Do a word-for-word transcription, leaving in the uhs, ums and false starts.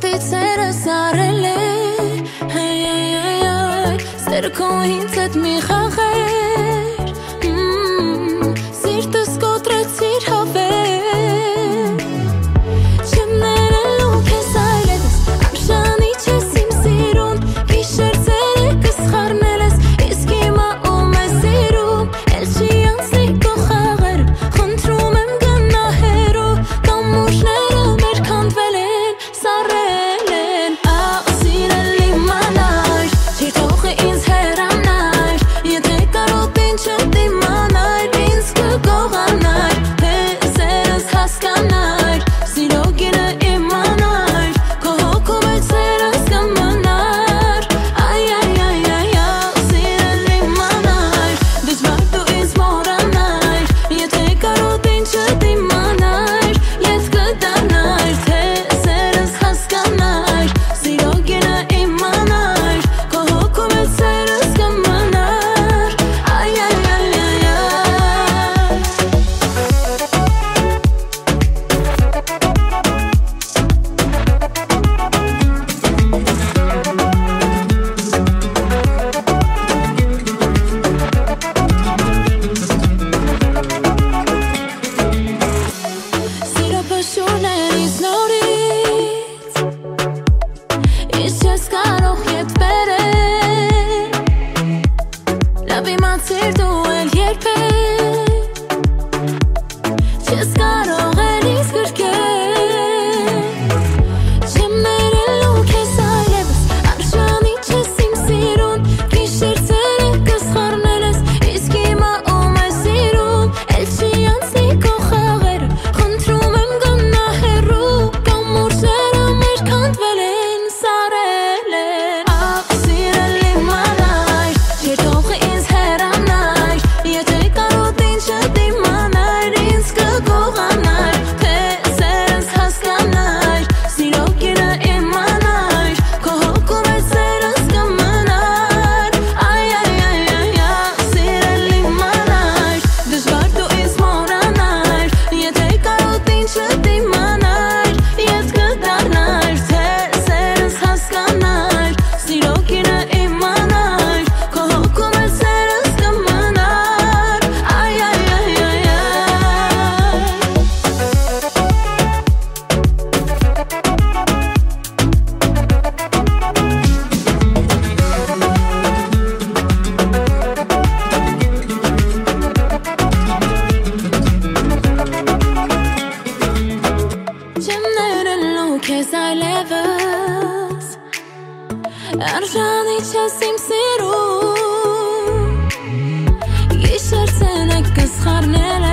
Տիցերս արել է Hey, hey, hey, hey Սերը քո ինձ հետ մի խաղեր Սիրտս կոտրեցիր հավեր Չեմ ներելու քեզ այլևս Արժանի չես իմ սիրուն Գիշեր ցերեկս խառնել ես Իսկ հիմա ում ես սիրում Էլ չի անցնի քո խաղերը Խնդրում եմ գնա հեռու Կամուրջները մեր քանդվել են Սառել են Աղ սիրելի մանայր Չի թողի ինձ հեռանայր Եթե կարոտին չդիմանայր Ինձ կգողանայր Հեզերս հասկանայր Սիրո գինը իմանայր Քո հոգով էլ սերս կմնար Այ, այ, այ, այ, աղ սիրելի մանայր Դժվար դու ինձ մոռանայր Եթե կարոտին չդիմանայր Ես կդառնայր Թե սերս հասկանայր Սիրո գինը իմանայր Քո հոգով էլ սերս կմնար Այ, այ, այ, այ, այ Սիրո փշուրներից նորից Ես չես կարող ետ բերել Լավ իմացիր դու էլ երբեք Չես կարող էլ ինձ գրկել Չեմ ներելու քեզ այլևս Արժանի չես իմ սիրուն Գիշեր ցերեկս խառնել ես Իսկ հիմա ում ես սիրում Էլ չի անցնի քո խաղերը Խնդրում եմ գնա հեռու Կամուրջները մեր քանդվել են Սառել են Աղ սիրելի մանայր Չի թողի ինձ հեռանայր Եթե կարոտին չդիմանայր Ինձ կգողանայր Թե սերս հասկանայր Սիրո գինը իմանայր Քո հոգով էլ սերս կմնար Այ, այ, այ, այ, աղ սիրելի մանայր Դժվար դու ինձ մոռանայր Եթե կարոտին չդիմանայր Ես կդառնայր Թե սերս հասկանայր Սիրո գինը իմանայր Քո հոգով էլ սերս կմնար Այ, այ, այ, այ, այ Չեմ ներելու քեզ այլևս Արժանի չես իմ սիրում Գիշեր ցերեկս խառնել